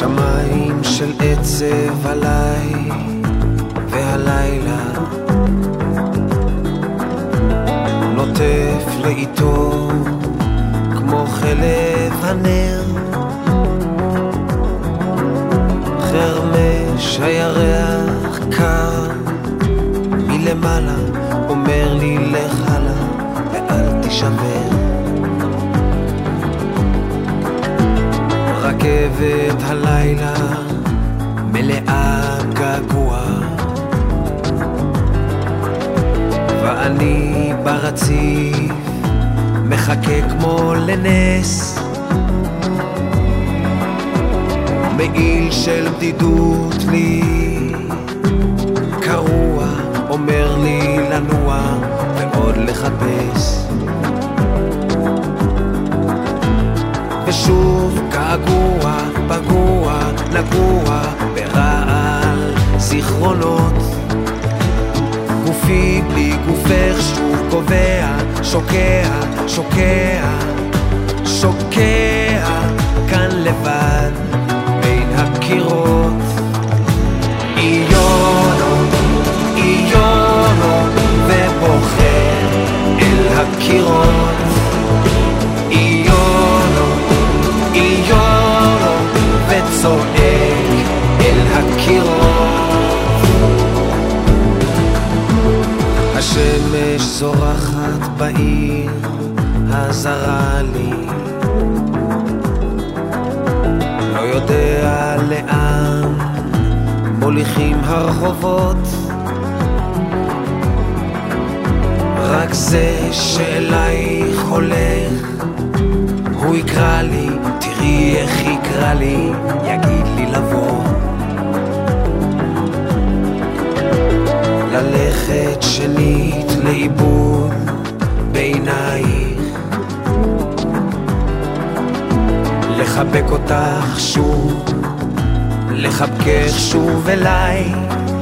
שמיים של עצב עליי והלילה נוטף לאיתו כמו חלב הנר, חרמש הירח קר מלמעלה אומר לי לך הלאה ואל תישבר. רכבת הלילה מלאה געגוע ואני ברציף מחכה כמו לנס, מעיל של בדידות לי קרוע אומר לי לנוע ועוד לחפש, ושוב געגוע פגוע נגוע ברעל זיכרונות, גופי בלי גופך שוב קובע, שוקע שוקע שוקע כאן לבד בין הקירות. איונו איונו ובוחר אל הקירות, איונו איונו וצועק אל הקירות. השמש זורחת בעיר הזרה לי, לא יודע לאן מוליכים הרחובות, רק זה שאלייך הולך הוא יקרא לי, תראי איך יקרא לי, יגיד לי לבוא, ללכת שנית לאיבוד בעינייך, לחבק אותך שוב, לחבקך שוב אליי,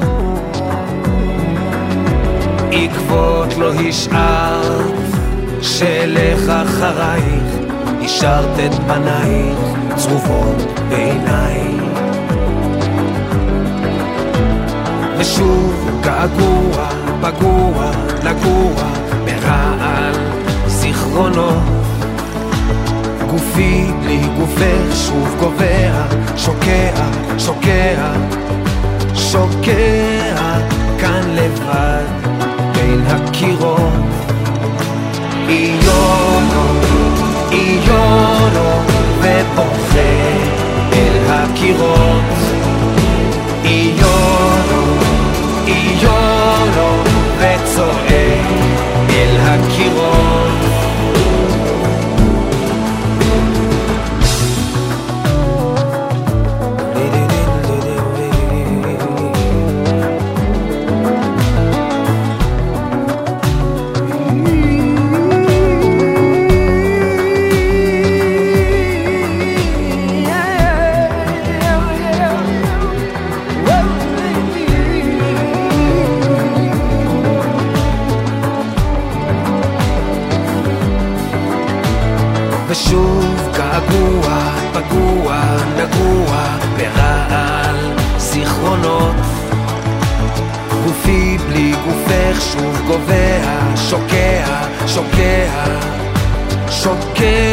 עקבות לא השארת שאלך אחרייך, השארת את פנייך צרובות בעיניי, ושוב געגוע פגוע נגוע ברעל זיכרונות, גופי בלי גופך שוב גובע, שוקע שוקע שוקע כאן לבד בין הקירות. איונו איונו ובוכה אל הקירות, איונו איונו וצועק אל הקירות. ושוב געגוע פגוע נגוע ברעל זיכרונות, גופי בלי גופך שוב גובע, שוקע שוקע שוקע